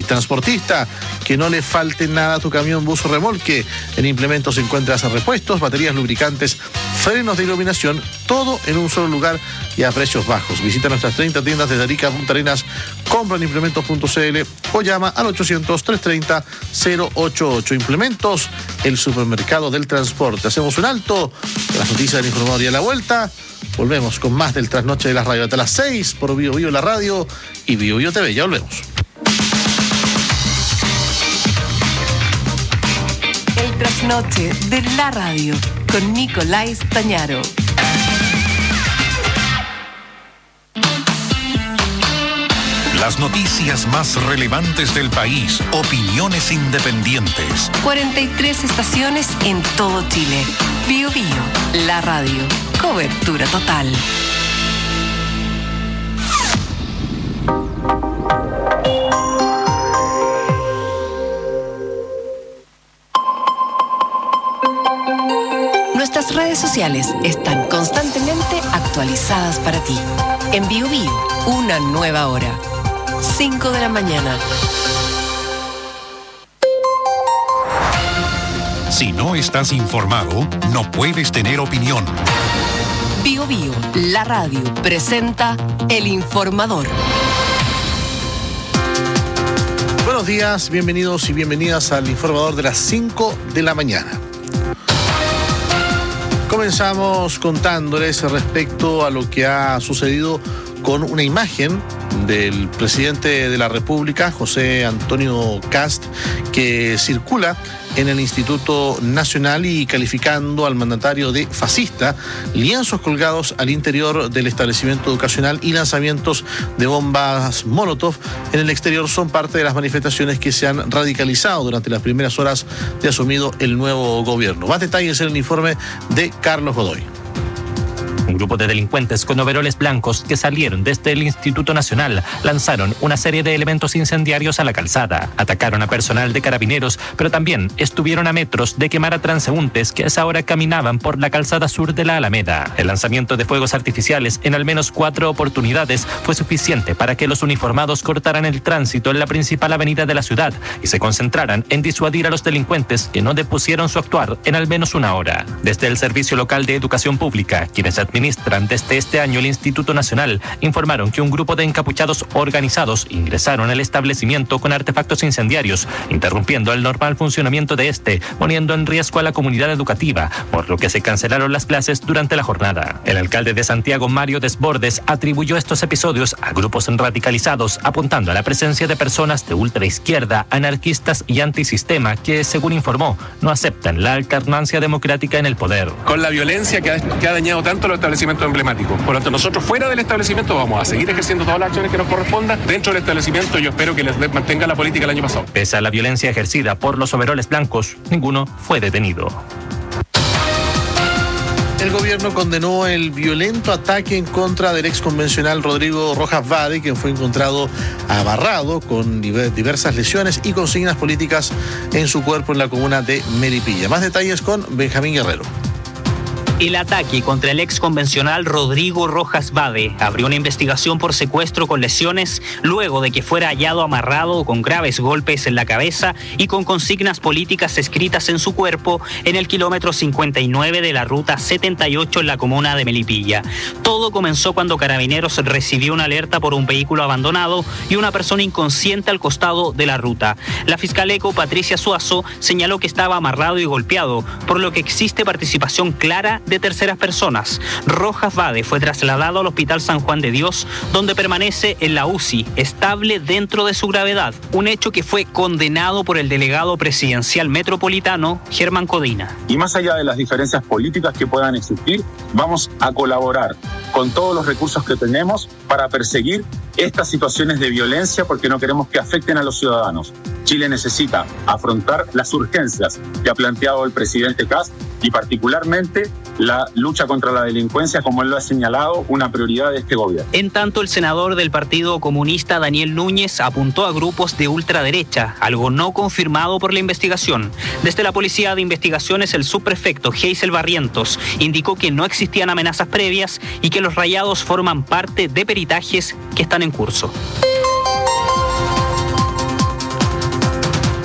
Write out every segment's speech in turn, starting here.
transportista, que no le falte nada a tu camión, bus o remolque. En Implementos encuentras repuestos, baterías, lubricantes, frenos de iluminación, todo en un solo lugar y a precios bajos. Visita nuestras 30 tiendas de Arica, Punta Arenas, compra en implementos.cl o llama al 800-330-088. Implementos, el supermercado del transporte. Hacemos un alto, las noticias del informador y a la vuelta volvemos con más del Trasnoche de la Radio. Hasta las 6 por Bio Bio la radio y Bio Bio TV. Ya volvemos. El Trasnoche de la radio con Nicolás Tañaro. Las noticias más relevantes del país, opiniones independientes. 43 estaciones en todo Chile. Bio Bio, la radio. Cobertura total. Nuestras redes sociales están constantemente actualizadas para ti. En Bio Bio, una nueva hora. 5 de la mañana. Si no estás informado, no puedes tener opinión. Bio Bio, la radio, presenta El Informador. Buenos días, bienvenidos y bienvenidas al Informador de las 5 de la mañana. Comenzamos contándoles respecto a lo que ha sucedido con una imagen del presidente de la República, José Antonio Kast, que circula en el Instituto Nacional y calificando al mandatario de fascista, lienzos colgados al interior del establecimiento educacional y lanzamientos de bombas Molotov en el exterior son parte de las manifestaciones que se han radicalizado durante las primeras horas de asumido el nuevo gobierno. Más detalles en el informe de Carlos Godoy. Un grupo de delincuentes con overoles blancos que salieron desde el Instituto Nacional lanzaron una serie de elementos incendiarios a la calzada. Atacaron a personal de carabineros, pero también estuvieron a metros de quemar a transeúntes que a esa hora caminaban por la calzada sur de la Alameda. El lanzamiento de fuegos artificiales en al menos 4 oportunidades fue suficiente para que los uniformados cortaran el tránsito en la principal avenida de la ciudad y se concentraran en disuadir a los delincuentes que no depusieron su actuar en al menos una hora. Desde el Servicio Local de Educación Pública, quienes administran desde este año el Instituto Nacional, informaron que un grupo de encapuchados organizados ingresaron al establecimiento con artefactos incendiarios, interrumpiendo el normal funcionamiento de este, poniendo en riesgo a la comunidad educativa, por lo que se cancelaron las clases durante la jornada. El alcalde de Santiago, Mario Desbordes, atribuyó estos episodios a grupos radicalizados, apuntando a la presencia de personas de ultraizquierda, anarquistas y antisistema que, según informó, no aceptan la alternancia democrática en el poder. Con la violencia que ha dañado tanto los establecimientos emblemáticos. Por lo tanto, nosotros fuera del establecimiento vamos a seguir ejerciendo todas las acciones que nos correspondan. Dentro del establecimiento yo espero que les mantenga la política del año pasado. Pese a la violencia ejercida por los overoles blancos, ninguno fue detenido. El gobierno condenó el violento ataque en contra del exconvencional Rodrigo Rojas Vade, quien fue encontrado amarrado con diversas lesiones y consignas políticas en su cuerpo en la comuna de Melipilla. Más detalles con Benjamín Guerrero. El ataque contra el ex convencional Rodrigo Rojas Vade abrió una investigación por secuestro con lesiones luego de que fuera hallado amarrado con graves golpes en la cabeza y con consignas políticas escritas en su cuerpo en el kilómetro 59 de la ruta 78 en la comuna de Melipilla. Todo comenzó cuando Carabineros recibió una alerta por un vehículo abandonado y una persona inconsciente al costado de la ruta. La fiscal ECO, Patricia Suazo, señaló que estaba amarrado y golpeado, por lo que existe participación clara de terceras personas. Rojas Vade fue trasladado al Hospital San Juan de Dios, donde permanece en la UCI, estable dentro de su gravedad, un hecho que fue condenado por el delegado presidencial metropolitano, Germán Codina. Y más allá de las diferencias políticas que puedan existir, vamos a colaborar con todos los recursos que tenemos para perseguir estas situaciones de violencia porque no queremos que afecten a los ciudadanos. Chile necesita afrontar las urgencias que ha planteado el presidente Kast y particularmente la lucha contra la delincuencia, como él lo ha señalado, una prioridad de este gobierno. En tanto, el senador del Partido Comunista, Daniel Núñez, apuntó a grupos de ultraderecha, algo no confirmado por la investigación. Desde la Policía de Investigaciones, el subprefecto Geisel Barrientos indicó que no existían amenazas previas y que los rayados forman parte de peritajes que están en curso.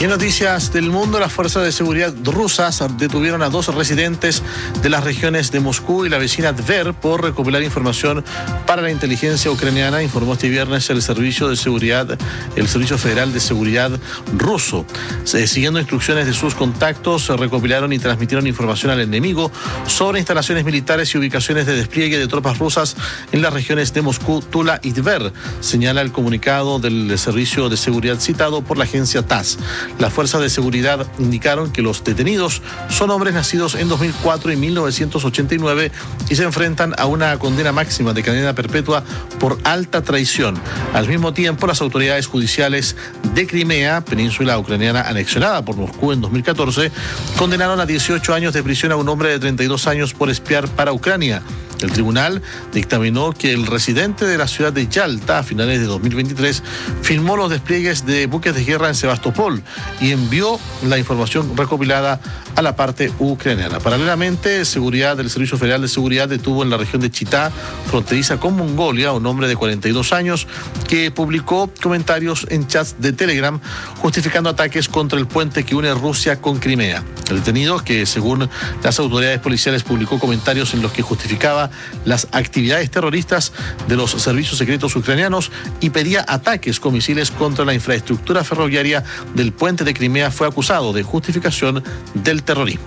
Y en noticias del mundo, las fuerzas de seguridad rusas detuvieron a 2 residentes de las regiones de Moscú y la vecina Tver por recopilar información para la inteligencia ucraniana, informó este viernes el Servicio Federal de Seguridad ruso. Siguiendo instrucciones de sus contactos, recopilaron y transmitieron información al enemigo sobre instalaciones militares y ubicaciones de despliegue de tropas rusas en las regiones de Moscú, Tula y Tver, señala el comunicado del Servicio de Seguridad citado por la agencia TASS. Las fuerzas de seguridad indicaron que los detenidos son hombres nacidos en 2004 y 1989 y se enfrentan a una condena máxima de cadena perpetua por alta traición. Al mismo tiempo, las autoridades judiciales de Crimea, península ucraniana anexionada por Moscú en 2014, condenaron a 18 años de prisión a un hombre de 32 años por espiar para Ucrania. El tribunal dictaminó que el residente de la ciudad de Yalta a finales de 2023 filmó los despliegues de buques de guerra en Sebastopol y envió la información recopilada a la parte ucraniana. Paralelamente, el Servicio Federal de Seguridad detuvo en la región de Chitá, fronteriza con Mongolia, a un hombre de 42 años que publicó comentarios en chats de Telegram justificando ataques contra el puente que une Rusia con Crimea. El detenido, que según las autoridades policiales publicó comentarios en los que justificaba las actividades terroristas de los servicios secretos ucranianos y pedía ataques con misiles contra la infraestructura ferroviaria del puente de Crimea, fue acusado de justificación del terrorismo.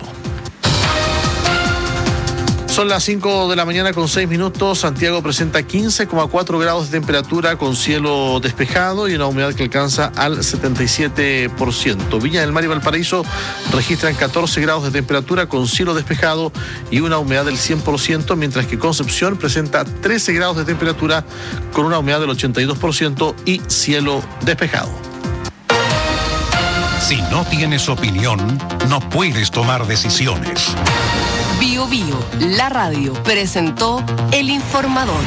Son las 5 de la mañana con 6 minutos. Santiago presenta 15,4 grados de temperatura con cielo despejado y una humedad que alcanza al 77%. Viña del Mar y Valparaíso registran 14 grados de temperatura con cielo despejado y una humedad del 100%, mientras que Concepción presenta 13 grados de temperatura con una humedad del 82% y cielo despejado. Si no tienes opinión, no puedes tomar decisiones. Bio Bio, la radio, presentó El Informador.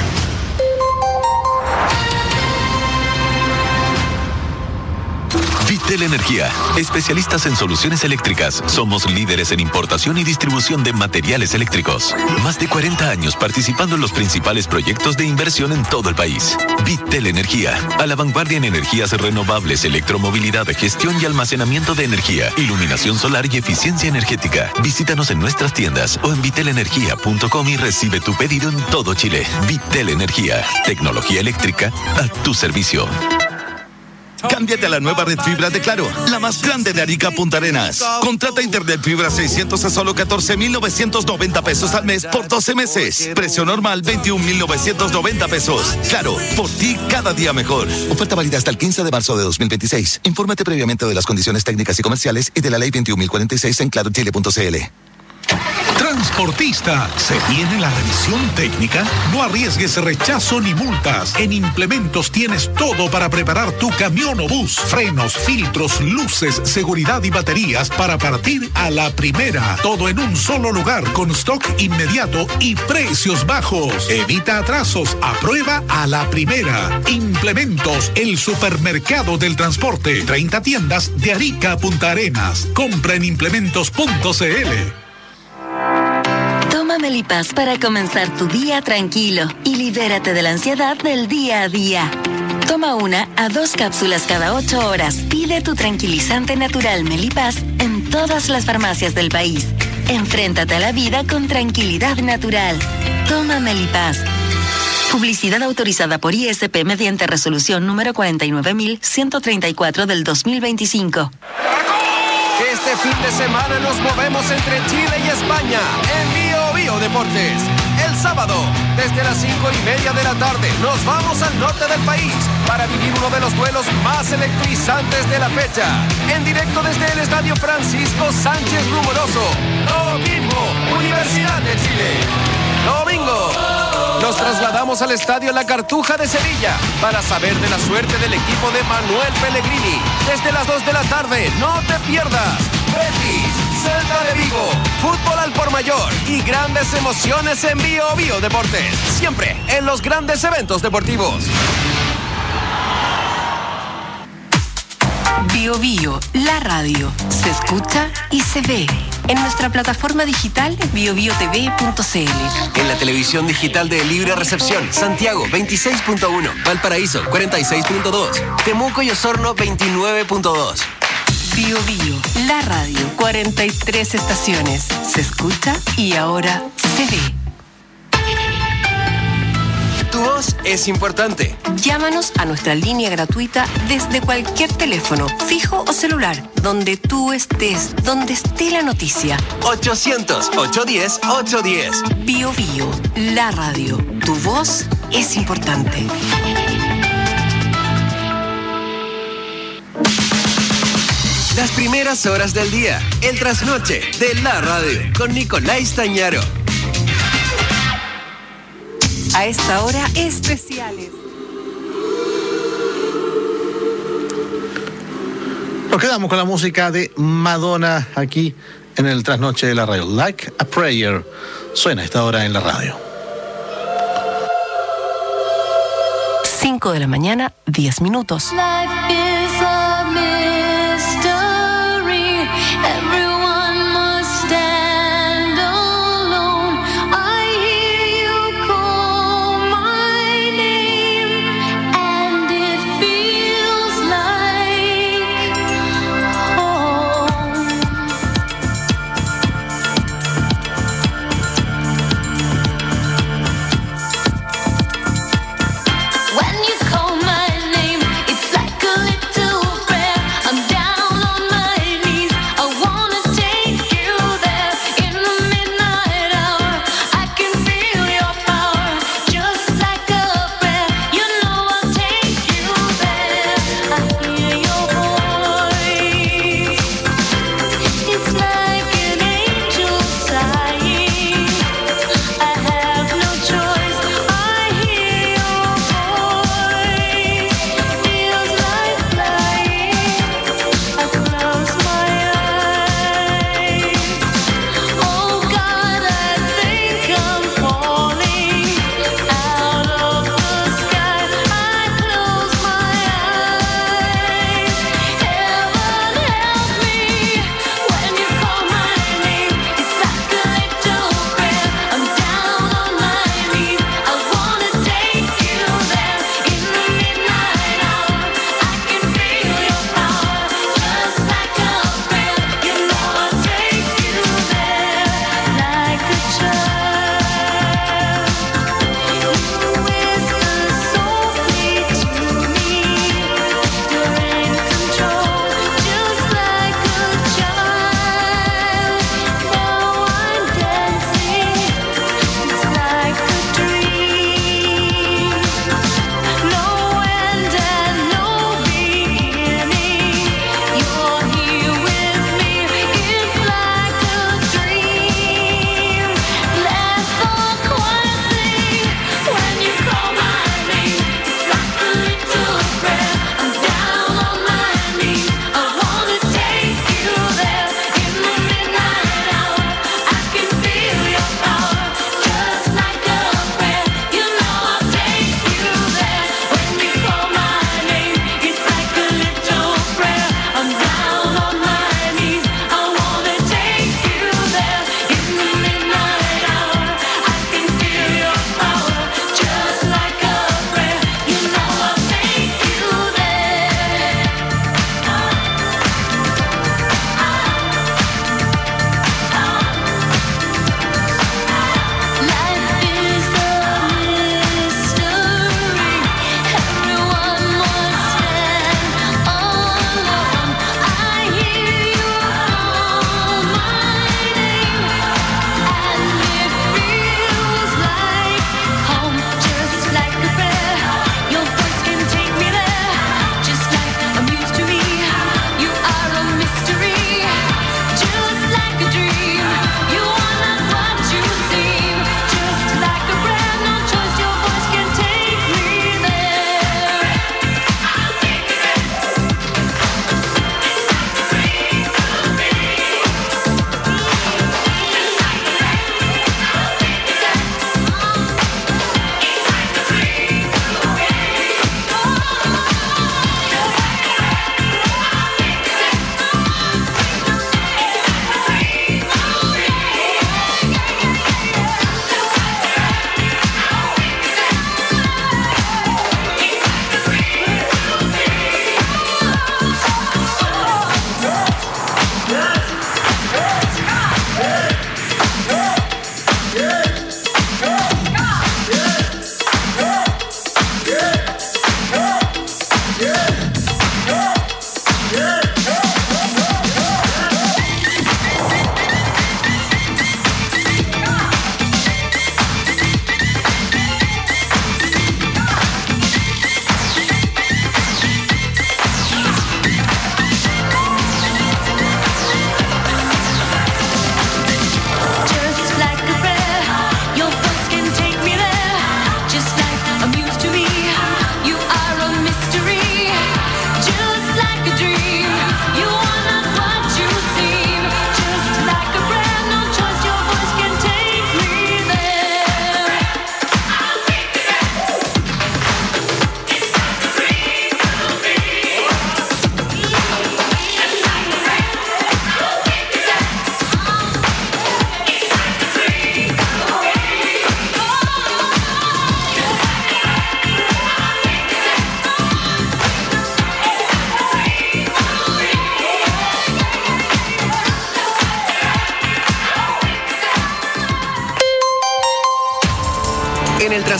Vitel Energía, especialistas en soluciones eléctricas. Somos líderes en importación y distribución de materiales eléctricos. Más de 40 años participando en los principales proyectos de inversión en todo el país. Vitel Energía, a la vanguardia en energías renovables, electromovilidad, gestión y almacenamiento de energía, iluminación solar y eficiencia energética. Visítanos en nuestras tiendas o en vitelenergia.com y recibe tu pedido en todo Chile. Vitel Energía, tecnología eléctrica a tu servicio. Cámbiate a la nueva red fibra de Claro, la más grande de Arica Punta Arenas. Contrata internet fibra 600 a solo 14,990 pesos al mes por 12 meses. Precio normal 21,990 pesos. Claro, por ti cada día mejor. Oferta válida hasta el 15 de marzo de 2026. Infórmate previamente de las condiciones técnicas y comerciales y de la ley 21.046 en clarochile.cl. Transportista, ¿se viene la revisión técnica? No arriesgues rechazo ni multas. En Implementos tienes todo para preparar tu camión o bus. Frenos, filtros, luces, seguridad y baterías para partir a la primera. Todo en un solo lugar con stock inmediato y precios bajos. Evita atrasos, aprueba a la primera. Implementos, el supermercado del transporte. 30 tiendas de Arica a Punta Arenas. Compra en implementos.cl. Toma Melipaz para comenzar tu día tranquilo y libérate de la ansiedad del día a día. Toma 1 a 2 cápsulas cada 8 horas. Pide tu tranquilizante natural Melipaz en todas las farmacias del país. Enfréntate a la vida con tranquilidad natural. Toma Melipaz. Publicidad autorizada por ISP mediante resolución número 49.134 del 2025. Este fin de semana nos movemos entre Chile y España en Bio Bio Deportes. El sábado, desde las 5:30 de la tarde, nos vamos al norte del país para vivir uno de los duelos más electrizantes de la fecha. En directo desde el Estadio Francisco Sánchez Rumoroso. Domingo, Universidad de Chile. Domingo, nos trasladamos al Estadio La Cartuja de Sevilla para saber de la suerte del equipo de Manuel Pellegrini. Desde las 2 de la tarde, no te pierdas. Betis, Celta de Vigo, fútbol al por mayor y grandes emociones en Bio Bio Deportes. Siempre en los grandes eventos deportivos. Bio Bio, la radio, se escucha y se ve. En nuestra plataforma digital biobiotv.cl. En la televisión digital de Libre Recepción, Santiago 26.1, Valparaíso 46.2, Temuco y Osorno 29.2. Bio Bio, la radio, 43 estaciones. Se escucha y ahora se ve. Tu voz es importante. Llámanos a nuestra línea gratuita desde cualquier teléfono, fijo o celular, donde tú estés, donde esté la noticia. 800-810-810. Bio Bio, la radio. Tu voz es importante. Las primeras horas del día, el trasnoche de la radio, con Nicolás Tañaro. A esta hora, especiales. Nos quedamos con la música de Madonna aquí en el trasnoche de la radio. Like a Prayer suena a esta hora en la radio. 5 de la mañana, 10 minutos. When you call my name, it's like a little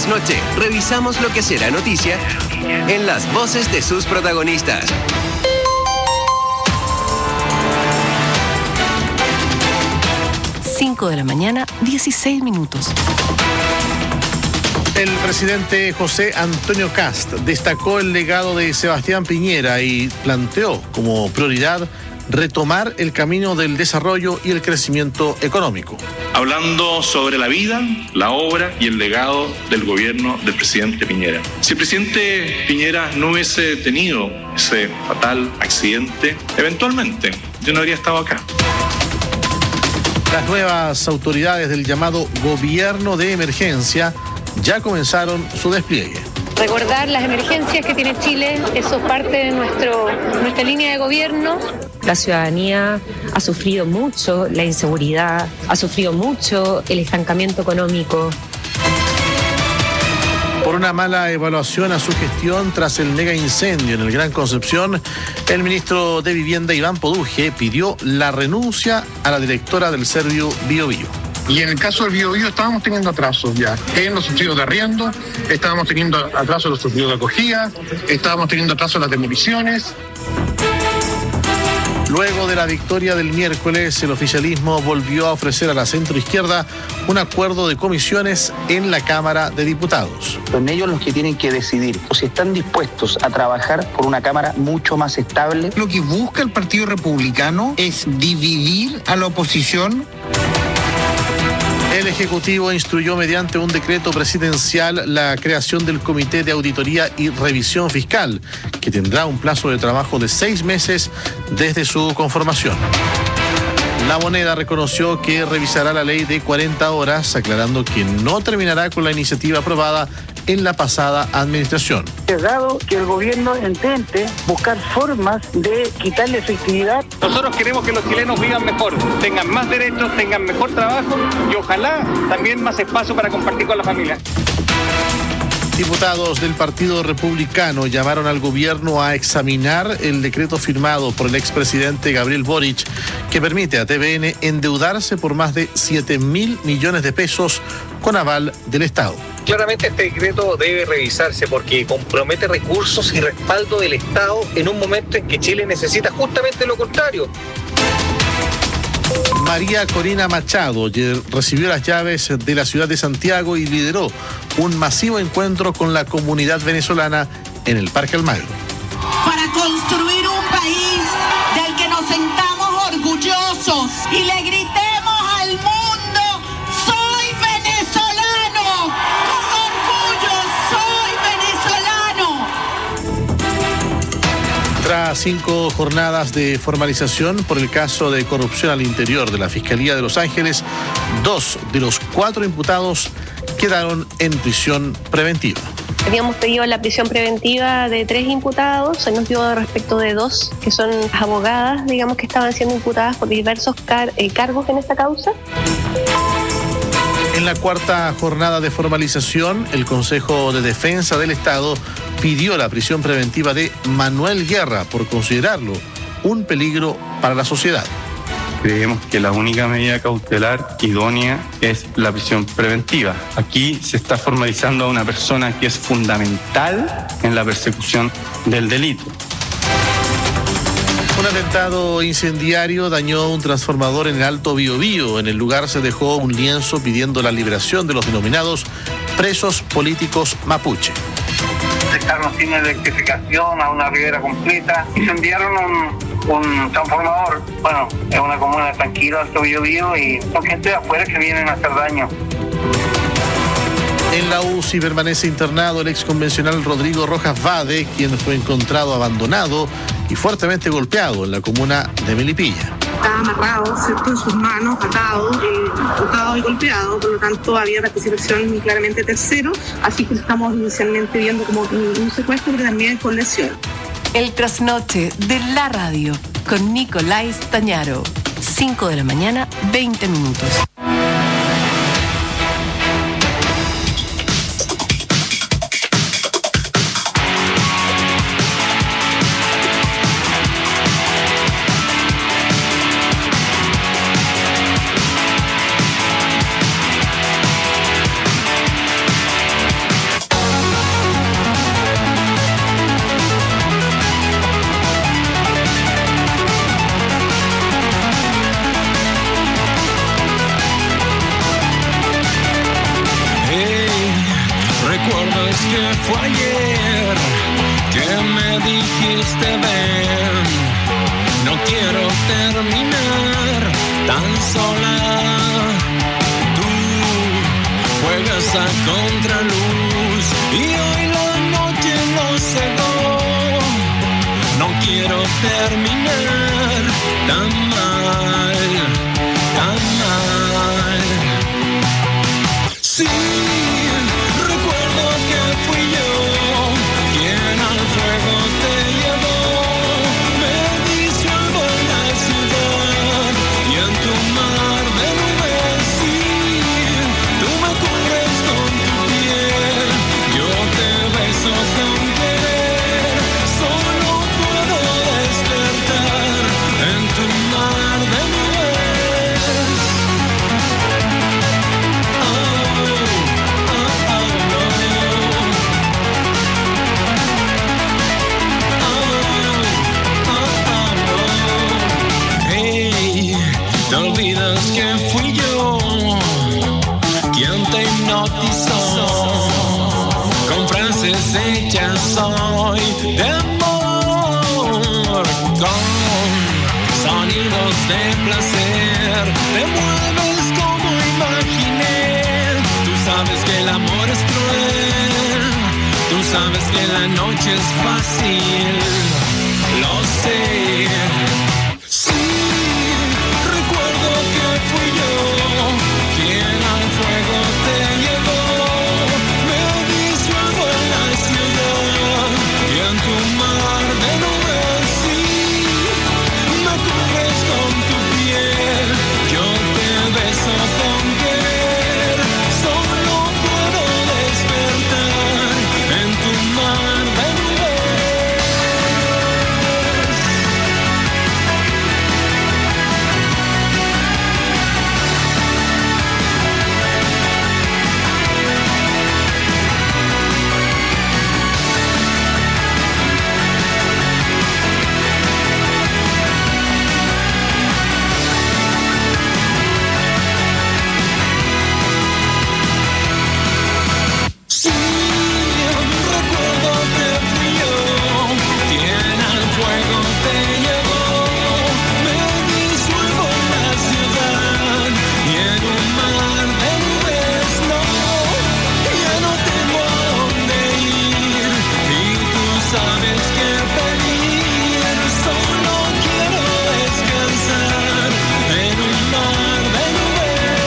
trasnoche revisamos lo que será noticia en las voces de sus protagonistas. De la mañana, 16 minutos. El presidente José Antonio Kast destacó el legado de Sebastián Piñera y planteó como prioridad retomar el camino del desarrollo y el crecimiento económico. Hablando sobre la vida, la obra y el legado del gobierno del presidente Piñera. Si el presidente Piñera no hubiese tenido ese fatal accidente, eventualmente yo no habría estado acá. Las nuevas autoridades del llamado gobierno de emergencia ya comenzaron su despliegue. Recordar las emergencias que tiene Chile, eso es parte de nuestra línea de gobierno. La ciudadanía ha sufrido mucho la inseguridad, ha sufrido mucho el estancamiento económico. Por una mala evaluación a su gestión tras el mega incendio en el Gran Concepción, el ministro de Vivienda, Iván Poduje, pidió la renuncia a la directora del Servio Biobío. Y en el caso del Biobío estábamos teniendo atrasos ya en los subsidios de arriendo, estábamos teniendo atrasos en los subsidios de acogida, estábamos teniendo atrasos en las demoliciones. Luego de la victoria del miércoles, el oficialismo volvió a ofrecer a la centroizquierda un acuerdo de comisiones en la Cámara de Diputados. Son ellos los que tienen que decidir o si están dispuestos a trabajar por una Cámara mucho más estable. Lo que busca el Partido Republicano es dividir a la oposición. El Ejecutivo instruyó mediante un decreto presidencial la creación del Comité de Auditoría y Revisión Fiscal, que tendrá un plazo de trabajo de 6 meses desde su conformación. La Moneda reconoció que revisará la ley de 40 horas, aclarando que no terminará con la iniciativa aprobada en la pasada administración. Dado que el gobierno intente buscar formas de quitarle efectividad. Nosotros queremos que los chilenos vivan mejor, tengan más derechos, tengan mejor trabajo y ojalá también más espacio para compartir con la familia. Diputados del Partido Republicano llamaron al gobierno a examinar el decreto firmado por el expresidente Gabriel Boric que permite a TVN endeudarse por más de 7.000 millones de pesos con aval del Estado. Claramente este decreto debe revisarse porque compromete recursos y respaldo del Estado en un momento en que Chile necesita justamente lo contrario. María Corina Machado recibió las llaves de la ciudad de Santiago y lideró un masivo encuentro con la comunidad venezolana en el Parque Almagro. Para construir un país del que nos sentamos orgullosos y le gritemos al mundo: ¡soy venezolano! ¡Con orgullo soy venezolano! Tras 5 jornadas de formalización por el caso de corrupción al interior de la Fiscalía de Los Ángeles, 2 de los 4 imputados quedaron en prisión preventiva. Habíamos pedido la prisión preventiva de 3 imputados, se nos dio respecto de 2, que son abogadas, digamos, que estaban siendo imputadas por diversos cargos en esta causa. En la 4ª jornada de formalización, el Consejo de Defensa del Estado pidió la prisión preventiva de Manuel Guerra por considerarlo un peligro para la sociedad. Creemos que la única medida cautelar idónea es la prisión preventiva. Aquí se está formalizando a una persona que es fundamental en la persecución del delito. Un atentado incendiario dañó un transformador en el Alto Biobío. En el lugar se dejó un lienzo pidiendo la liberación de los denominados presos políticos mapuche. Dejaron sin electrificación a una ribera completa. Incendiaron un transformador. Bueno, es una comuna tranquila, Alto Biobío, y son gente de afuera que vienen a hacer daño. En la UCI permanece internado el exconvencional Rodrigo Rojas Vade, quien fue encontrado abandonado y fuertemente golpeado en la comuna de Melipilla. Estaba amarrado, ¿cierto?, en sus manos, atado y golpeado, por lo tanto había participación claramente tercero, así que estamos inicialmente viendo como un secuestro, pero también con lesión. El trasnoche de la radio con Nicolás Tañaro. 5 de la mañana, 20 minutos. que fue ayer que me dijiste ven, no quiero terminar tan sola. Tú juegas a contraluz y hoy la noche nos cegó. No quiero terminar tan mal, tan mal. Sí, recuerdo que fui yo quien al fuego te llevó. Me disuelvo en la ciudad y en tu mar de nubes. Sí, tú me cubres con tu piel, yo te beso con querer. Solo puedo despertar en tu mar de nubes. Hey, te olvidas que fui yo quien te hipnotizó con frases hechas hoy de amor, con sonidos de placer. Te mueves como imaginé. Tú sabes que el amor es cruel, tú sabes que la noche es fácil, lo sé. Sí, recuerdo que fui yo quien al fuego te llevó. Me disuelvo en la ciudad y en tu mar de nubes. Sí, me cubres con tu piel, yo te beso con querer. Solo puedo despertar en tu mar de nubes. Sí, recuerdo que fui yo quien al fuego te llevó. Me disuelvo en la ciudad y en un mar de nubes. No, ya no tengo a dónde ir y tú sabes que pedir. Solo quiero descansar en un mar de nubes.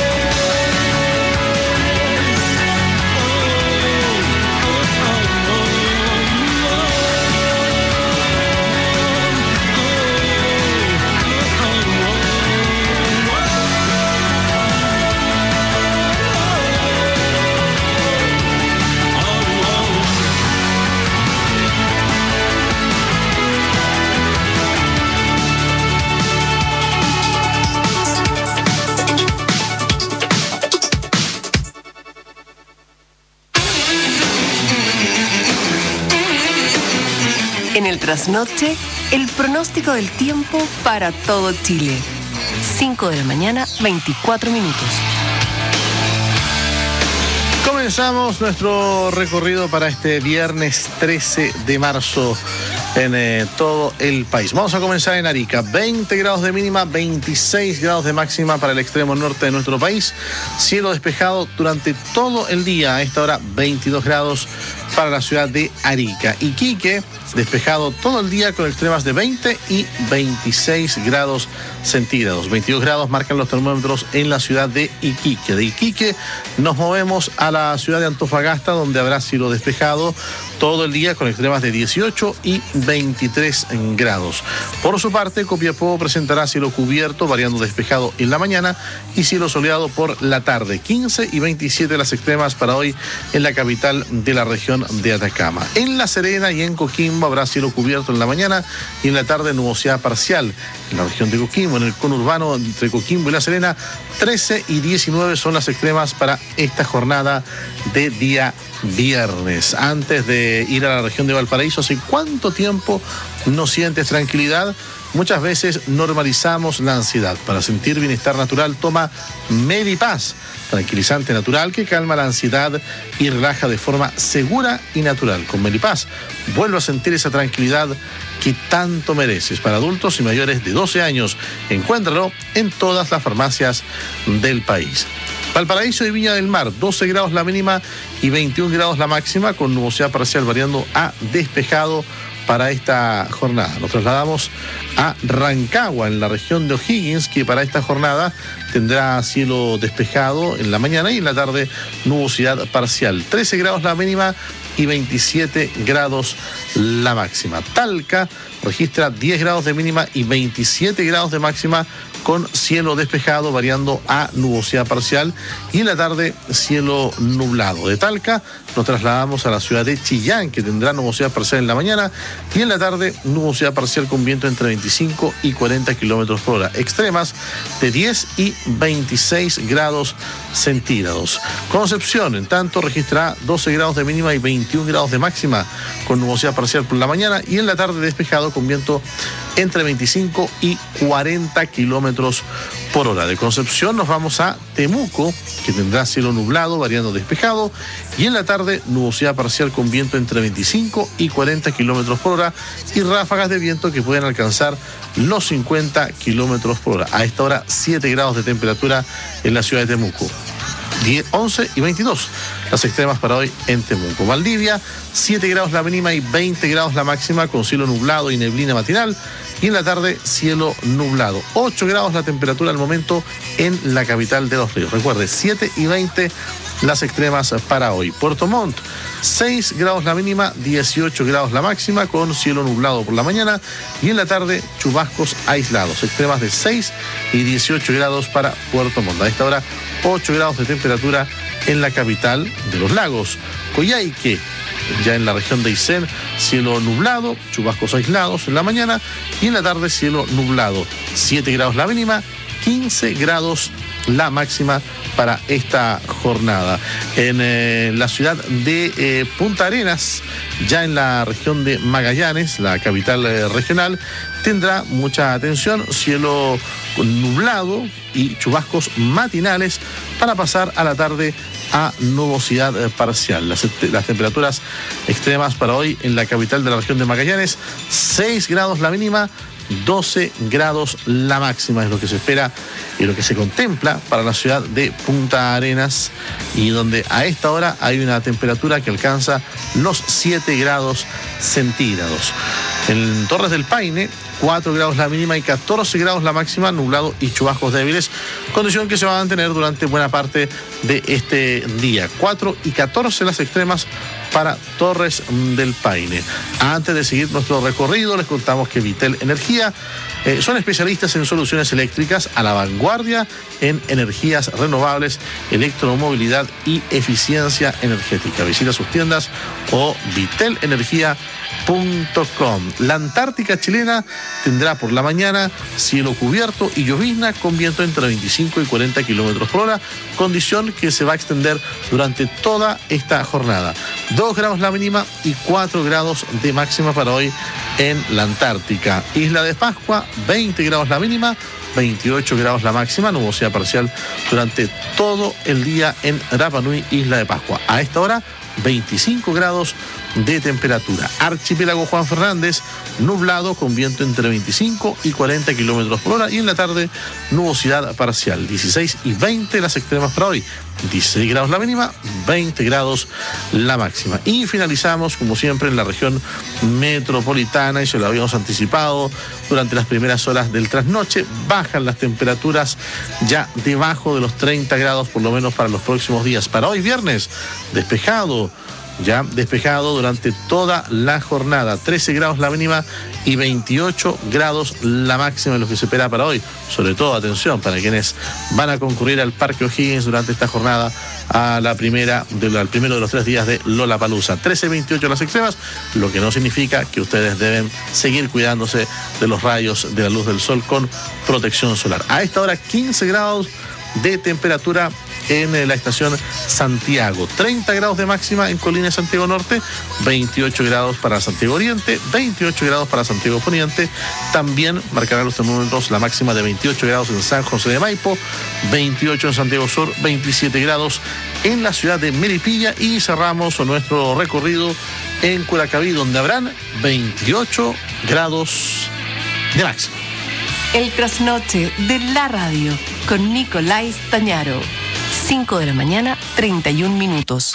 En el trasnoche, el pronóstico del tiempo para todo Chile. 5 de la mañana, 24 minutos. Comenzamos nuestro recorrido para este viernes 13 de marzo en todo el país. Vamos a comenzar en Arica. 20 grados de mínima, 26 grados de máxima para el extremo norte de nuestro país. Cielo despejado durante todo el día. A esta hora 22 grados para la ciudad de Arica. Iquique, despejado todo el día con extremas de 20 y 26 grados centígrados. 22 grados marcan los termómetros en la ciudad de Iquique. De Iquique nos movemos a la ciudad de Antofagasta, donde habrá cielo despejado todo el día con extremas de 18 y 23 grados. Por su parte, Copiapó presentará cielo cubierto, variando despejado en la mañana y cielo soleado por la tarde. 15 y 27 las extremas para hoy en la capital de la región de Atacama. En La Serena y en Coquimbo habrá cielo cubierto en la mañana y en la tarde nubosidad parcial. En la región de Coquimbo, en el conurbano entre Coquimbo y La Serena, 13 y 19 son las extremas para esta jornada de día viernes. Antes de ir a la región de Valparaíso, ¿hace cuánto tiempo no sientes tranquilidad, muchas veces normalizamos la ansiedad. Para sentir bienestar natural, toma Medipaz, tranquilizante natural que calma la ansiedad y relaja de forma segura y natural. Con Medipaz, vuelve a sentir esa tranquilidad que tanto mereces. Para adultos y mayores de 12 años, encuéntralo en todas las farmacias del país. Valparaíso y Viña del Mar, 12 grados la mínima y 21 grados la máxima, con nubosidad parcial variando a despejado para esta jornada. Nos trasladamos a Rancagua, en la región de O'Higgins, que para esta jornada tendrá cielo despejado en la mañana y en la tarde nubosidad parcial. 13 grados la mínima y 27 grados la máxima. Talca registra 10 grados de mínima y 27 grados de máxima, con cielo despejado variando a nubosidad parcial y en la tarde cielo nublado. De Talca nos trasladamos a la ciudad de Chillán, que tendrá nubosidad parcial en la mañana y en la tarde nubosidad parcial con viento entre 25 y 40 kilómetros por hora. Extremas de 10 y 26 grados centígrados. Concepción, en tanto, registrará 12 grados de mínima y 21 grados de máxima, con nubosidad parcial por la mañana y en la tarde despejado con viento entre 25 y 40 kilómetros por hora. De Concepción nos vamos a Temuco, que tendrá cielo nublado, variando despejado, y en la tarde nubosidad parcial con viento entre 25 y 40 kilómetros por hora y ráfagas de viento que pueden alcanzar los 50 kilómetros por hora. A esta hora 7 grados de temperatura en la ciudad de Temuco. 10, 11 y 22 las extremas para hoy en Temuco. Valdivia, 7 grados la mínima y 20 grados la máxima, con cielo nublado y neblina matinal, y en la tarde cielo nublado. 8 grados la temperatura al momento en la capital de Los Ríos. Recuerde, 7 y 20 las extremas para hoy. Puerto Montt, 6 grados la mínima, 18 grados la máxima, con cielo nublado por la mañana y en la tarde chubascos aislados. Extremas de 6 y 18 grados para Puerto Montt. A esta hora 8 grados de temperatura en la capital de Los Lagos. Coyhaique, ya en la región de Aysén, cielo nublado, chubascos aislados en la mañana y en la tarde cielo nublado. 7 grados la mínima, 15 grados la máxima para esta jornada. En la ciudad de Punta Arenas, ya en la región de Magallanes, la capital regional, tendrá mucha atención, cielo nublado y chubascos matinales para pasar a la tarde a nubosidad parcial. Las temperaturas extremas para hoy en la capital de la región de Magallanes, 6 grados la mínima, 12 grados la máxima es lo que se espera y lo que se contempla para la ciudad de Punta Arenas, y donde a esta hora hay una temperatura que alcanza los 7 grados centígrados. En Torres del Paine, 4 grados la mínima y 14 grados la máxima, nublado y chubascos débiles, condición que se va a mantener durante buena parte de este día. 4 y 14 las extremas para Torres del Paine. Antes de seguir nuestro recorrido, les contamos que Vitel Energía son especialistas en soluciones eléctricas a la vanguardia en energías renovables, electromovilidad y eficiencia energética. Visita sus tiendas o vitelenergia.com. La Antártica chilena tendrá por la mañana cielo cubierto y llovizna con viento entre 25 y 40 kilómetros por hora, condición que se va a extender durante toda esta jornada. 2 grados la mínima y 4 grados de máxima para hoy en la Antártica. Isla de Pascua, 20 grados la mínima, 28 grados la máxima, nubosidad parcial durante todo el día en Rapa Nui, Isla de Pascua. A esta hora, 25 grados de temperatura. Archipiélago Juan Fernández, nublado con viento entre 25 y 40 kilómetros por hora y en la tarde nubosidad parcial. 16 y 20 las extremas para hoy. 16 grados la mínima, 20 grados la máxima. Y finalizamos, como siempre, en la región metropolitana, y se lo habíamos anticipado durante las primeras horas del trasnoche. Bajan las temperaturas ya debajo de los 30 grados, por lo menos para los próximos días. Para hoy viernes, despejado durante toda la jornada. 13 grados la mínima y 28 grados la máxima, es lo que se espera para hoy. Sobre todo, atención, para quienes van a concurrir al Parque O'Higgins durante esta jornada al primero de los 3 días de Lollapalooza. 13-28 las extremas, lo que no significa que ustedes deben seguir cuidándose de los rayos de la luz del sol con protección solar. A esta hora 15 grados de temperatura en la estación Santiago. 30 grados de máxima en Colina y Santiago Norte, 28 grados para Santiago Oriente, 28 grados para Santiago Poniente. También marcarán los termómetros la máxima de 28 grados en San José de Maipo, 28 en Santiago Sur, 27 grados en la ciudad de Melipilla, y cerramos nuestro recorrido en Curacaví, donde habrán 28 grados de máxima. El trasnoche de la radio con Nicolás Tañaro. 5 de la mañana, 31 minutos.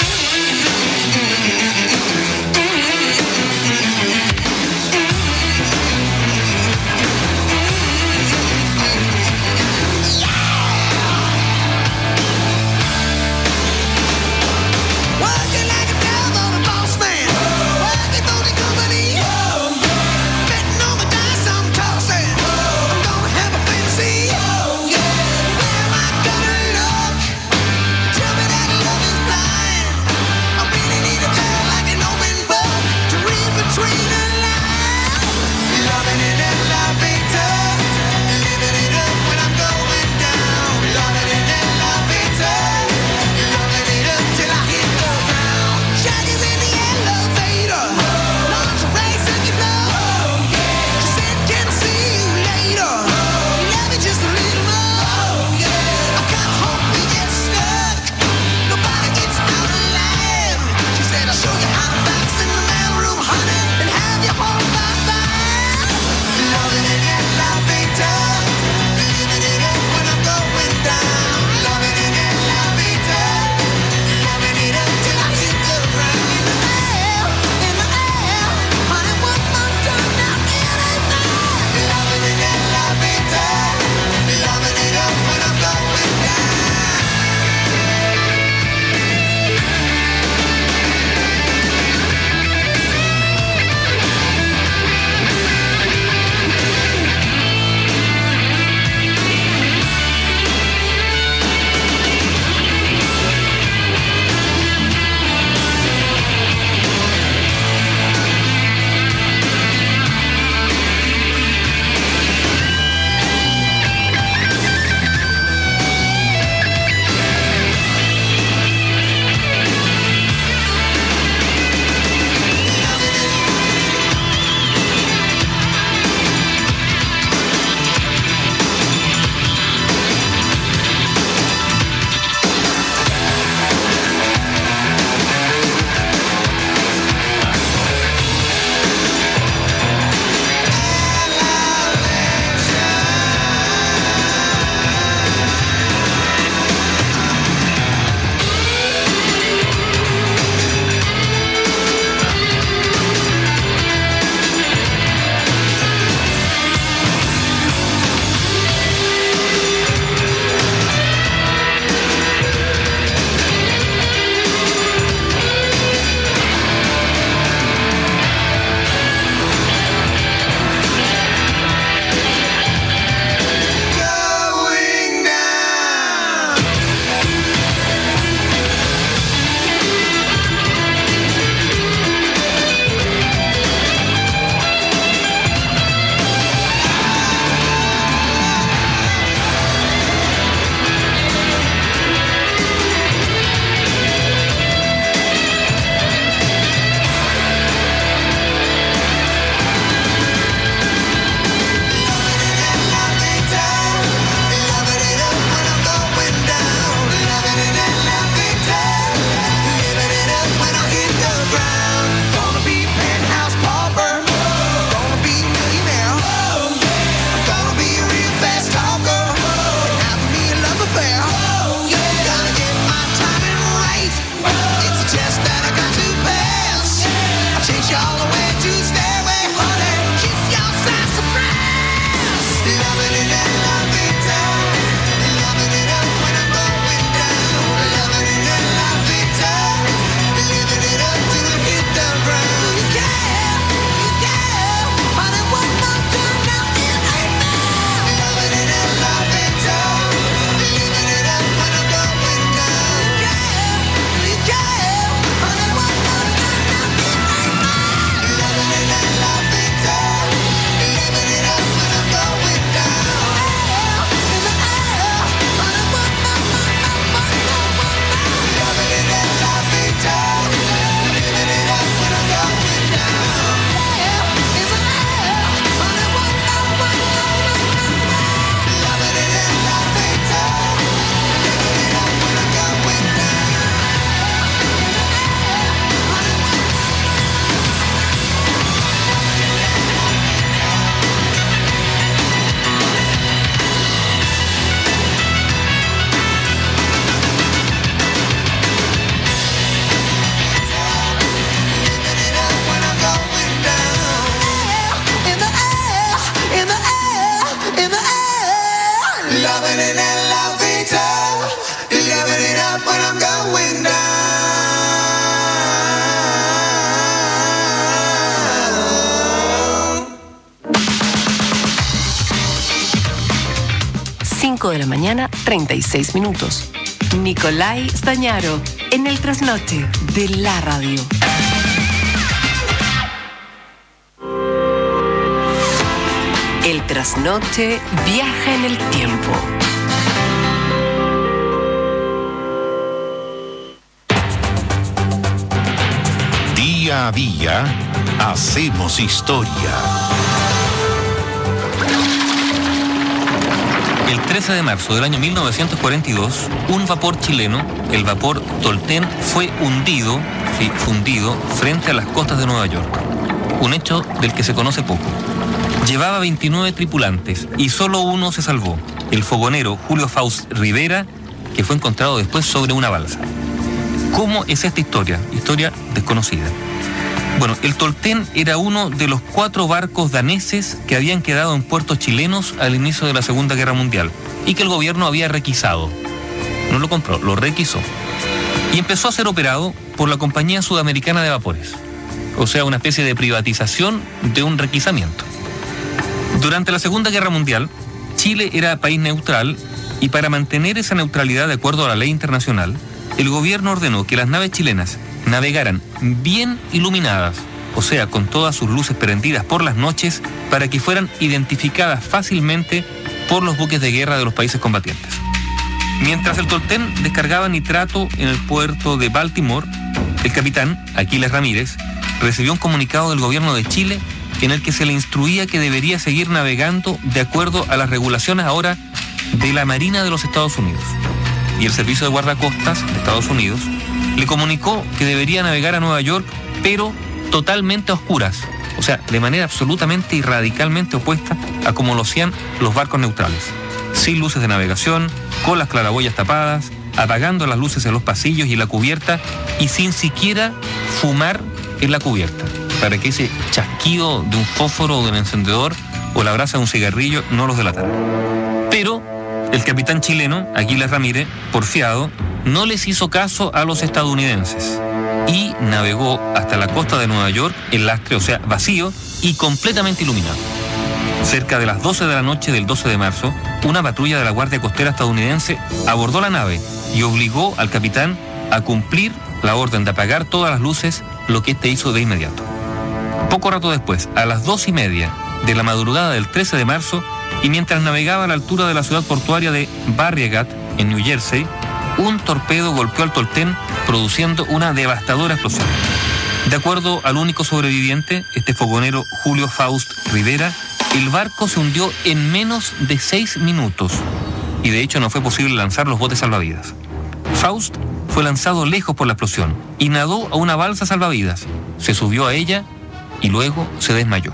happening in La Vita. You're living it up when I'm going down. 5 de la mañana, 36 minutos. Nicolai Stañaro, en el trasnoche de la radio. El trasnoche viaja en el tiempo. Día a día, hacemos historia. El 13 de marzo del año 1942, un vapor chileno, el vapor Tolten, fue fundido frente a las costas de Nueva York. Un hecho del que se conoce poco. Llevaba 29 tripulantes y solo uno se salvó, el fogonero Julio Faust Rivera, que fue encontrado después sobre una balsa. ¿Cómo es esta historia? Historia desconocida. Bueno, el Tolten era uno de los 4 barcos daneses que habían quedado en puertos chilenos al inicio de la Segunda Guerra Mundial y que el gobierno había requisado. No lo compró, lo requisó. Y empezó a ser operado por la Compañía Sudamericana de Vapores. O sea, una especie de privatización de un requisamiento. Durante la Segunda Guerra Mundial, Chile era país neutral y para mantener esa neutralidad de acuerdo a la ley internacional, el gobierno ordenó que las naves chilenas navegaran bien iluminadas, o sea, con todas sus luces prendidas por las noches, para que fueran identificadas fácilmente por los buques de guerra de los países combatientes. Mientras el Tolten descargaba nitrato en el puerto de Baltimore, el capitán, Aquiles Ramírez, recibió un comunicado del gobierno de Chile en el que se le instruía que debería seguir navegando de acuerdo a las regulaciones ahora de la Marina de los Estados Unidos. Y el Servicio de Guardacostas de Estados Unidos le comunicó que debería navegar a Nueva York, pero totalmente a oscuras, o sea, de manera absolutamente y radicalmente opuesta a como lo hacían los barcos neutrales, sin luces de navegación, con las claraboyas tapadas, apagando las luces en los pasillos y la cubierta, y sin siquiera fumar en la cubierta, para que ese chasquido de un fósforo o de un encendedor o la brasa de un cigarrillo no los delatara. Pero el capitán chileno, Aquiles Ramírez, porfiado, no les hizo caso a los estadounidenses y navegó hasta la costa de Nueva York en lastre, o sea, vacío y completamente iluminado. Cerca de las 12 de la noche del 12 de marzo, una patrulla de la Guardia Costera estadounidense abordó la nave y obligó al capitán a cumplir la orden de apagar todas las luces, lo que éste hizo de inmediato. Poco rato después, a las 2:30 de la madrugada del 13 de marzo, y mientras navegaba a la altura de la ciudad portuaria de Barnegat, en New Jersey, un torpedo golpeó al Tolten, produciendo una devastadora explosión. De acuerdo al único sobreviviente, este fogonero Julio Faust Rivera, el barco se hundió en menos de 6 minutos y de hecho no fue posible lanzar los botes salvavidas. Faust fue lanzado lejos por la explosión y nadó a una balsa salvavidas, se subió a ella y luego se desmayó.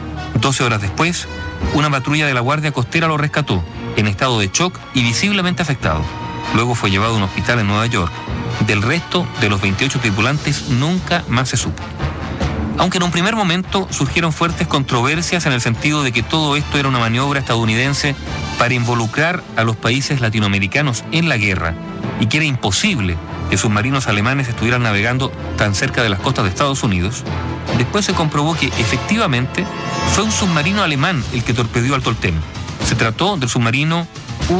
12 horas después, una patrulla de la Guardia Costera lo rescató, en estado de shock y visiblemente afectado. Luego fue llevado a un hospital en Nueva York. Del resto de los 28 tripulantes nunca más se supo. Aunque en un primer momento surgieron fuertes controversias en el sentido de que todo esto era una maniobra estadounidense para involucrar a los países latinoamericanos en la guerra y que era imposible que submarinos alemanes estuvieran navegando tan cerca de las costas de Estados Unidos, después se comprobó que efectivamente fue un submarino alemán el que torpedeó al Tolten. Se trató del submarino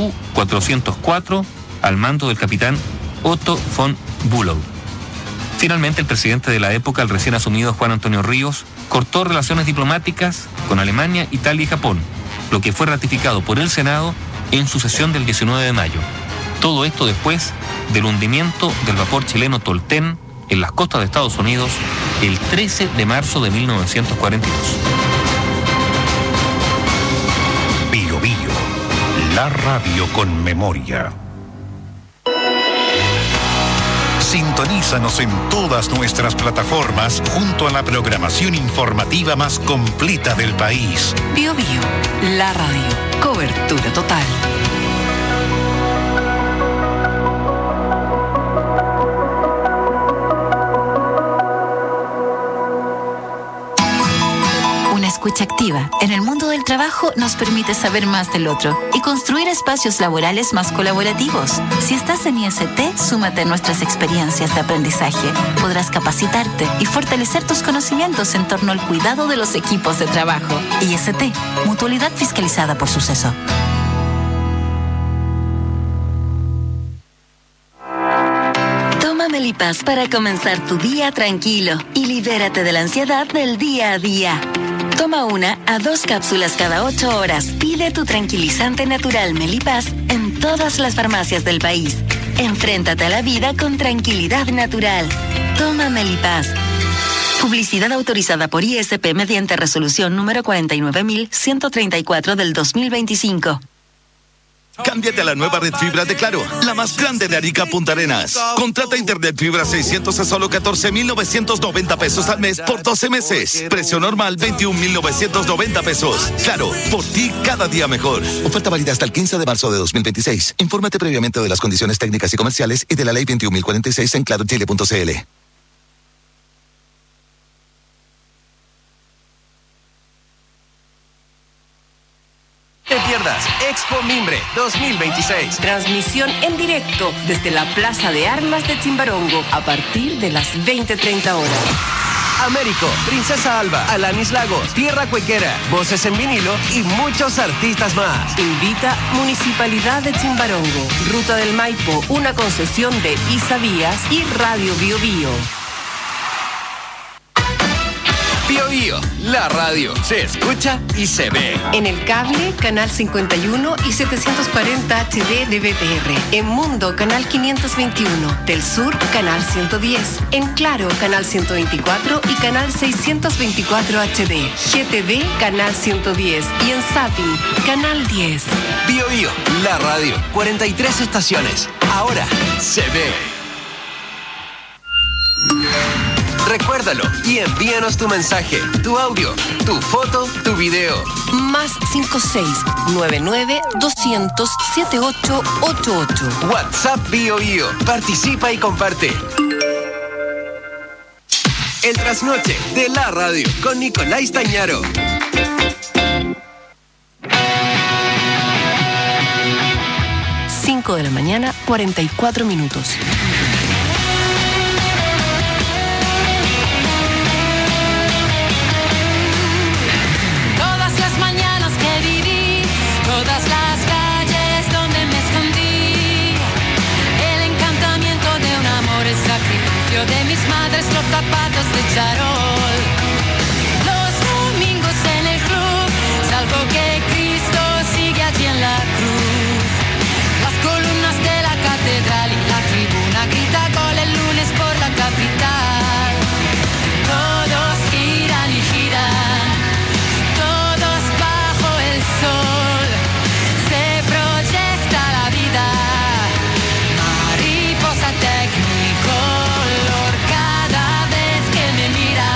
U-404 al mando del capitán Otto von Bülow. Finalmente, el presidente de la época, el recién asumido Juan Antonio Ríos, cortó relaciones diplomáticas con Alemania, Italia y Japón, lo que fue ratificado por el Senado en su sesión del 19 de mayo. Todo esto después del hundimiento del vapor chileno Tolten en las costas de Estados Unidos el 13 de marzo de 1942. Bio Bio, la radio con memoria. Sintonízanos en todas nuestras plataformas junto a la programación informativa más completa del país. Bio Bio, la radio, cobertura total. Una escucha activa perspectiva en el mundo del trabajo nos permite saber más del otro y construir espacios laborales más colaborativos. Si estás en IST, súmate a nuestras experiencias de aprendizaje. Podrás capacitarte y fortalecer tus conocimientos en torno al cuidado de los equipos de trabajo. IST, Mutualidad fiscalizada por Suceso. Toma Melipaz para comenzar tu día tranquilo y libérate de la ansiedad del día a día. Toma 1 a 2 cápsulas cada 8 horas. Pide tu tranquilizante natural Melipaz en todas las farmacias del país. Enfréntate a la vida con tranquilidad natural. Toma Melipaz. Publicidad autorizada por ISP mediante resolución número 49.134 del 2025. Cámbiate a la nueva red fibra de Claro, la más grande de Arica Punta Arenas. Contrata internet fibra 600 a solo 14,990 pesos al mes por 12 meses. Precio normal 21,990 pesos. Claro, por ti cada día mejor. Oferta válida hasta el 15 de marzo de 2026. Infórmate previamente de las condiciones técnicas y comerciales y de la ley 21.046 en clarochile.cl. Te pierdas Expo Mimbre 2026. Transmisión en directo desde la Plaza de Armas de Chimbarongo a partir de las 20:30 horas. Américo, Princesa Alba, Alanis Lagos, Tierra Cuequera, Voces en Vinilo y muchos artistas más. Invita Municipalidad de Chimbarongo, Ruta del Maipo, una concesión de Isavías y Radio Bio Bio. Bio Bio, la radio se escucha y se ve. En el cable, canal 51 y 740 HD de BTR. En Mundo, canal 521. Del Sur, canal 110. En Claro, canal 124 y canal 624 HD. GTV, canal 110. Y en Zapping, canal 10. Bio Bio, la radio. 43 estaciones. Ahora se ve. Recuérdalo y envíanos tu mensaje, tu audio, tu foto, tu video. Más 5699-200-7888. WhatsApp Bio Bio. Participa y comparte. El trasnoche de la radio con Nicolás Tañaro. 5 de la mañana, 44 minutos. Todas las calles donde me escondí, el encantamiento de un amor, el sacrificio de mis madres, los zapatos de charol. Los domingos en el club, salvo que Cristo sigue allí en la cruz. Las columnas de la catedral y la tribuna grita gol el lunes por la capital. Todos giran y giran, todos bajo el sol. Mariposa Technicolor, cada vez que me mira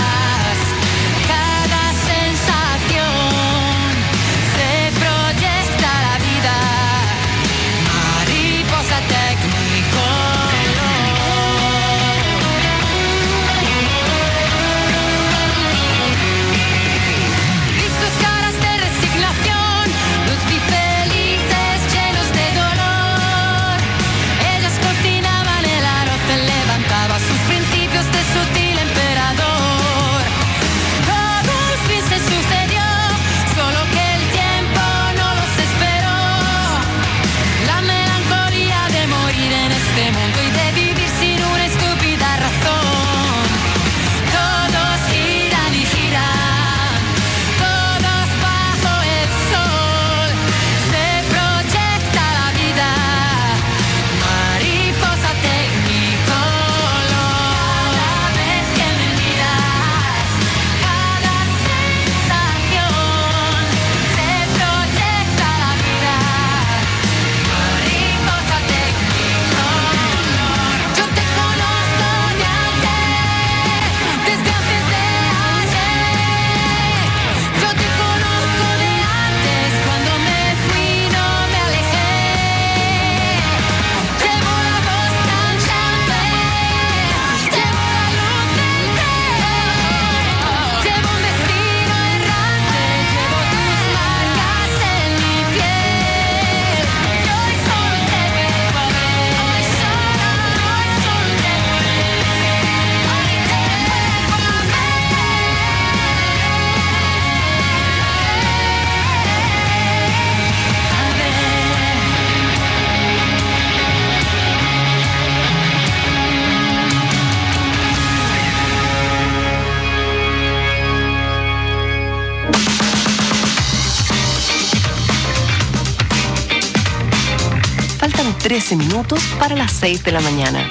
Faltan 13 minutos para las 6 de la mañana.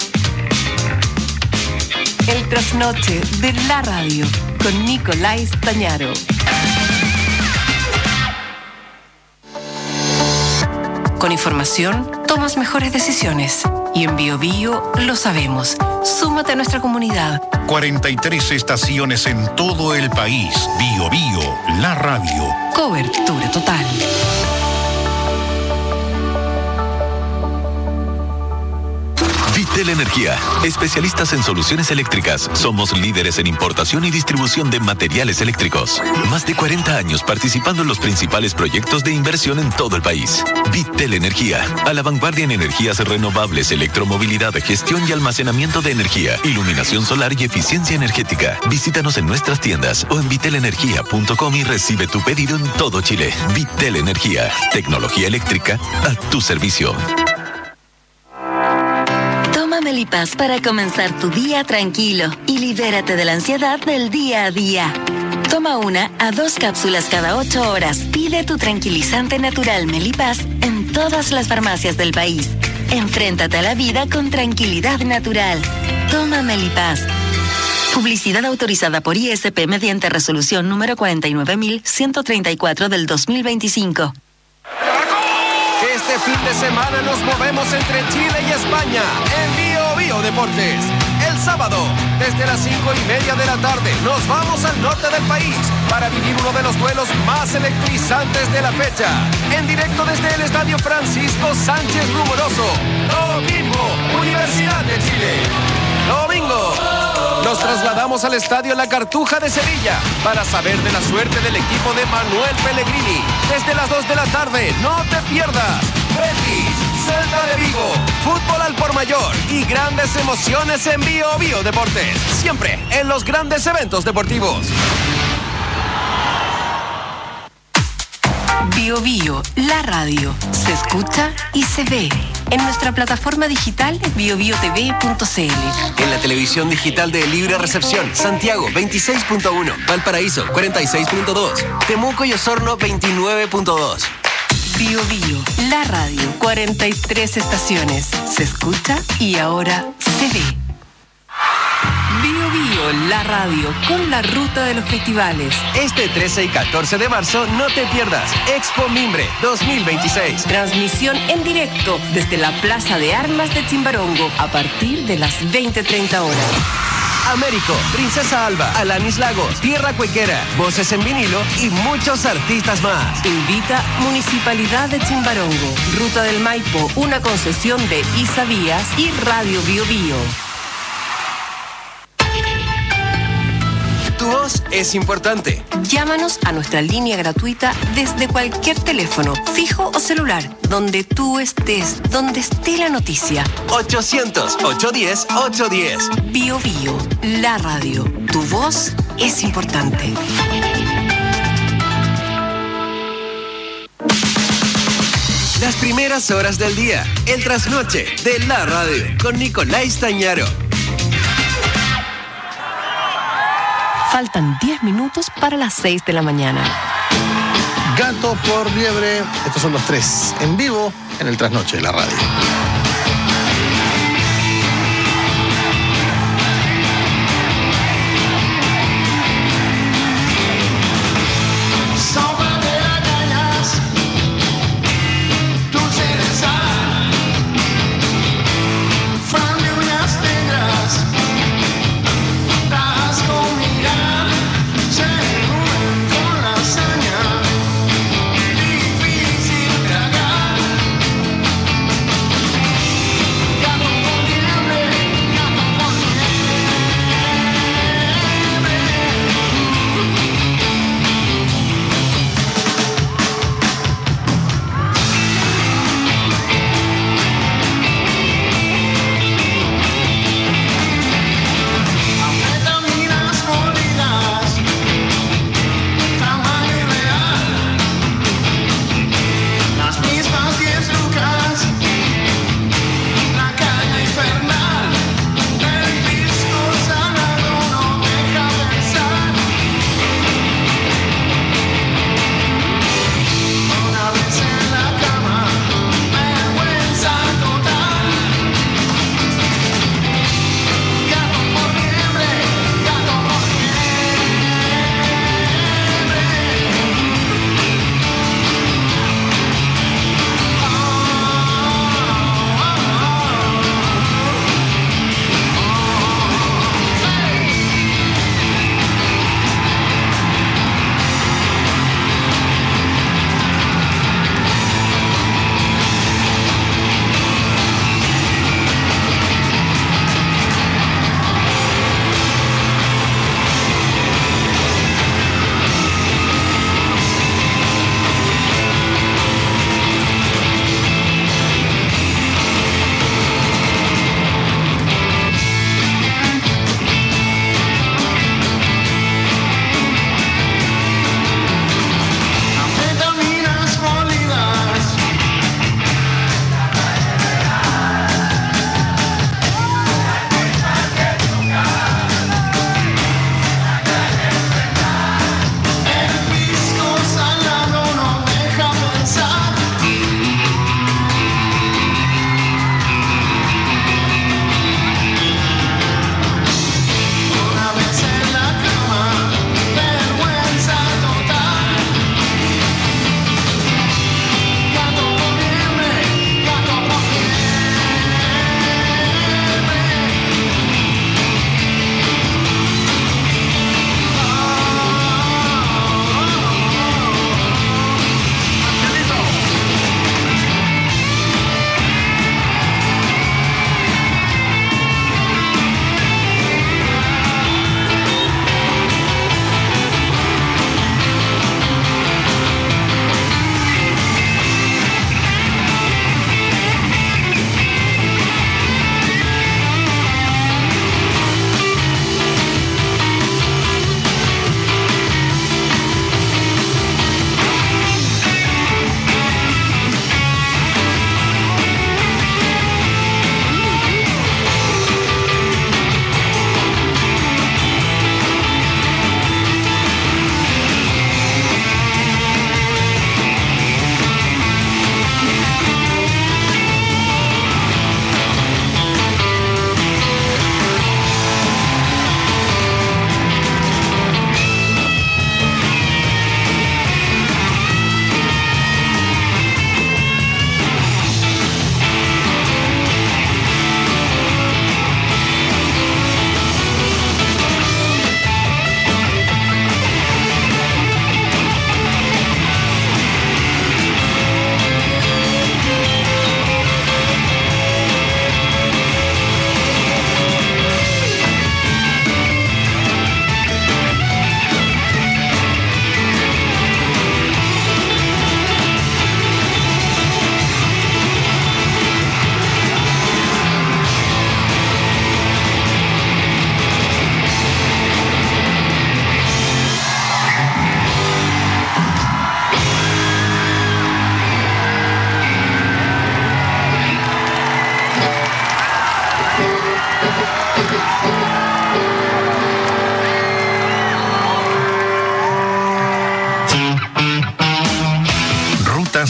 El trasnoche de la radio con Nicolás Tañaro. Con información, tomas mejores decisiones. Y en Bio Bio lo sabemos. Súmate a nuestra comunidad. 43 estaciones en todo el país. Bio Bio, la radio. Cobertura total. Vitel Energía, especialistas en soluciones eléctricas. Somos líderes en importación y distribución de materiales eléctricos. Más de 40 años participando en los principales proyectos de inversión en todo el país. Vitel Energía, a la vanguardia en energías renovables, electromovilidad, gestión y almacenamiento de energía, iluminación solar y eficiencia energética. Visítanos en nuestras tiendas o en vitelenergia.com y recibe tu pedido en todo Chile. Vitel Energía, tecnología eléctrica a tu servicio. Toma Melipaz para comenzar tu día tranquilo y libérate de la ansiedad del día a día. Toma 1 a 2 cápsulas cada 8 horas. Pide tu tranquilizante natural Melipaz en todas las farmacias del país. Enfréntate a la vida con tranquilidad natural. Toma Melipaz. Publicidad autorizada por ISP mediante resolución número 49.134 del 2025. Este fin de semana nos movemos entre Chile y España en Bio Bio Deportes. El sábado, desde las 5:30 de la tarde, nos vamos al norte del país para vivir uno de los duelos más electrizantes de la fecha. En directo desde el Estadio Francisco Sánchez Rumoroso. Domingo, Universidad de Chile. Domingo, nos trasladamos al Estadio La Cartuja de Sevilla para saber de la suerte del equipo de Manuel Pellegrini. Desde las 2 de la tarde, no te pierdas. Betis, Celta de Vigo, fútbol al por mayor y grandes emociones en Bio Bio Deportes. Siempre en los grandes eventos deportivos. Bio Bio, la radio. Se escucha y se ve. En nuestra plataforma digital biobiotv.cl. En la televisión digital de Libre Recepción, Santiago 26.1, Valparaíso 46.2, Temuco y Osorno 29.2. Bio Bio, la radio. 43 estaciones. Se escucha y ahora se ve. Bio Bio, la radio, con la ruta de los festivales. Este 13 y 14 de marzo no te pierdas Expo Mimbre 2026. Transmisión en directo desde la Plaza de Armas de Chimbarongo a partir de las 20:30 horas. Américo, Princesa Alba, Alanis Lagos, Tierra Cuequera, Voces en Vinilo y muchos artistas más. Invita Municipalidad de Chimbarongo, Ruta del Maipo, una concesión de Isa Vías y Radio Bio Bio. Tu voz es importante. Llámanos a nuestra línea gratuita desde cualquier teléfono, fijo o celular, donde tú estés, donde esté la noticia. 800-810-810. Bio Bio, la radio. Tu voz es importante. Las primeras horas del día, el trasnoche de la radio, con Nicolás Tañaro. Faltan 10 minutos para las 6 de la mañana. Gato por liebre, estos son los tres en vivo en el trasnoche de la radio.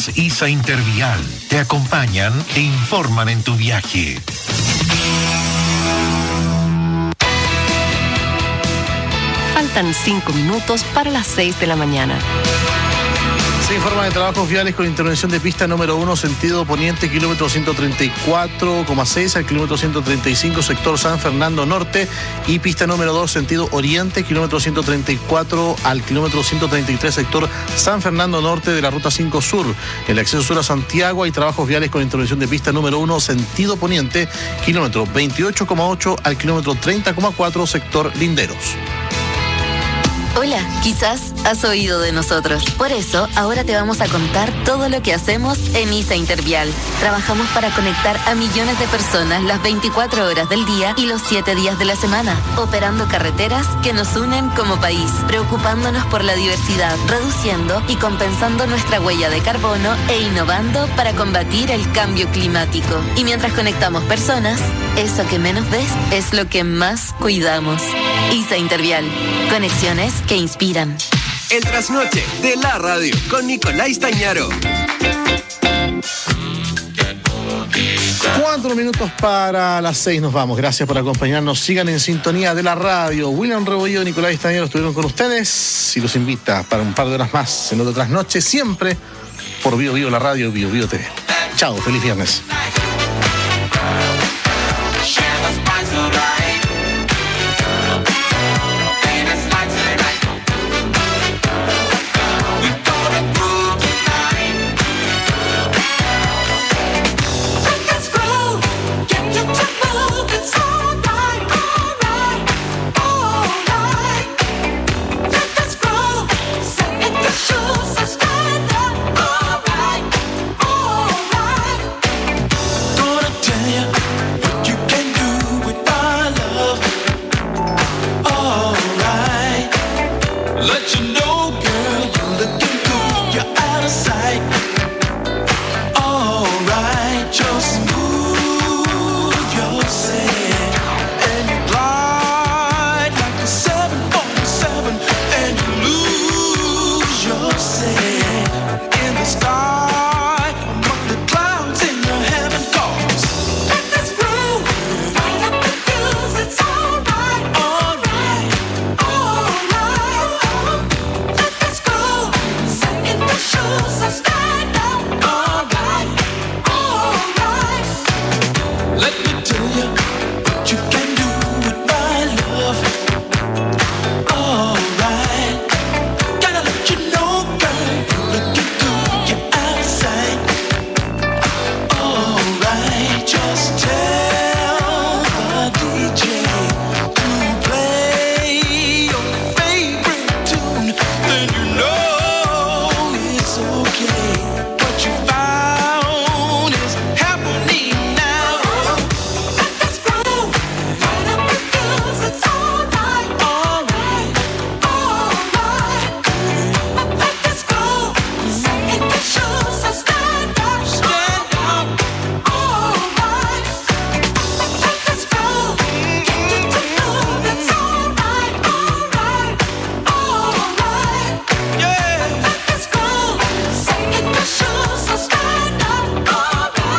ISA Intervial te acompañan e informan en tu viaje. Faltan 5 minutos para las 6 de la mañana. Se informa de trabajos viales con intervención de pista número 1, sentido poniente, kilómetro 134,6 al kilómetro 135, sector San Fernando Norte, y pista número 2, sentido oriente, kilómetro 134 al kilómetro 133, sector San Fernando Norte de la ruta 5 Sur. En el acceso sur a Santiago hay trabajos viales con intervención de pista número 1, sentido poniente, kilómetro 28,8 al kilómetro 30,4, sector Linderos. Hola, quizás has oído de nosotros. Por eso, ahora te vamos a contar todo lo que hacemos en ISA Intervial. Trabajamos para conectar a millones de personas las 24 horas del día y los 7 días de la semana, operando carreteras que nos unen como país, preocupándonos por la diversidad, reduciendo y compensando nuestra huella de carbono e innovando para combatir el cambio climático. Y mientras conectamos personas, eso que menos ves es lo que más cuidamos. ISA Intervial. Conexiones que inspiran. El trasnoche de la radio con Nicolás Tañaro. 4 minutos para las 6 nos vamos. Gracias por acompañarnos. Sigan en sintonía de la radio. William Rebolledo y Nicolás Tañaro estuvieron con ustedes y los invita para un par de horas más en otra trasnoche, siempre por Bio Bio, la radio Bio Bio TV. Chao, feliz viernes.